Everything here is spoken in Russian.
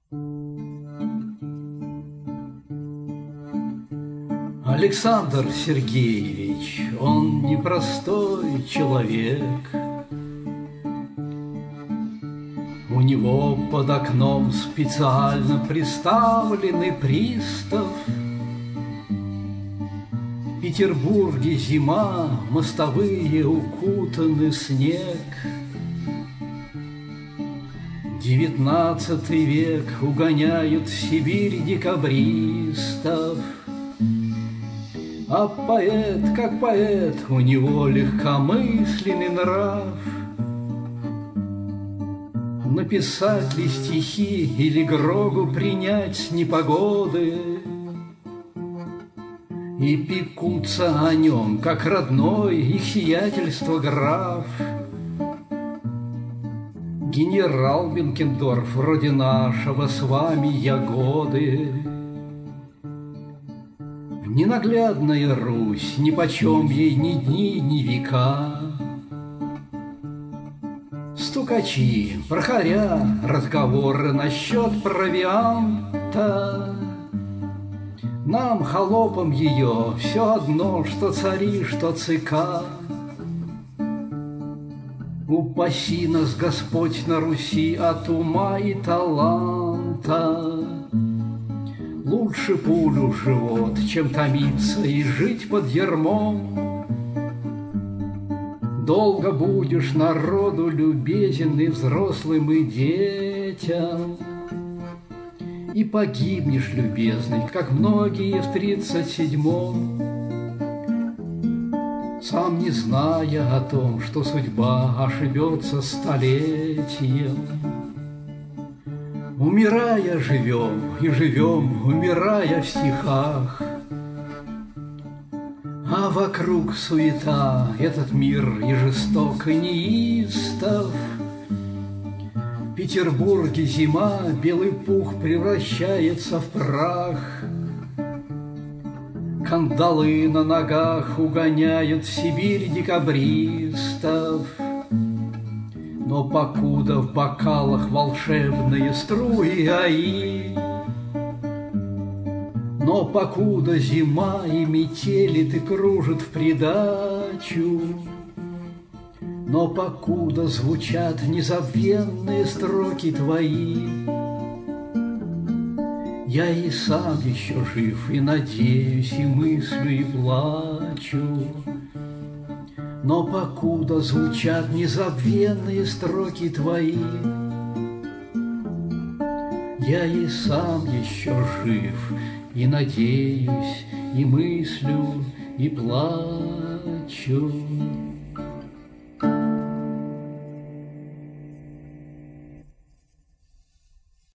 Александр Сергеевич, он непростой человек. У него под окном специально приставленный пристав. В Петербурге зима, мостовые укутаны снег. 19 век угоняют в Сибирь декабристов. А поэт, как поэт, у него легкомысленный нрав. Написать ли стихи или Грогу принять с непогоды, и пекутся о нем, как родной их сиятельство граф. Генерал Бенкендорф, вроде нашего с вами Ягоды. Ненаглядная Русь, нипочем ей ни дни, ни века. Стукачи, прохоря, разговоры насчет провианта. Нам, холопам ее, все одно, что цари, что ЦК. Упаси нас, Господь, на Руси от ума и таланта. Лучше пулю в живот, чем томиться и жить под ярмом. Долго будешь народу любезен и взрослым, и детям, и погибнешь, любезный, как многие в 37-м, сам не зная о том, что судьба ошибется столетием. Умирая, живем, и живем, умирая в стихах. А вокруг суета, этот мир и жесток, и неистов. В Петербурге зима, белый пух превращается в прах. Кандалы на ногах угоняют в Сибирь декабристов. Но покуда в бокалах волшебные струи аи, но покуда зима и метелит и кружит в придачу, но покуда звучат незабвенные строки твои, я и сам еще жив, и надеюсь, и мыслю, и плачу. Но покуда звучат незабвенные строки твои, я и сам еще жив, и надеюсь, и мыслю, и плачу.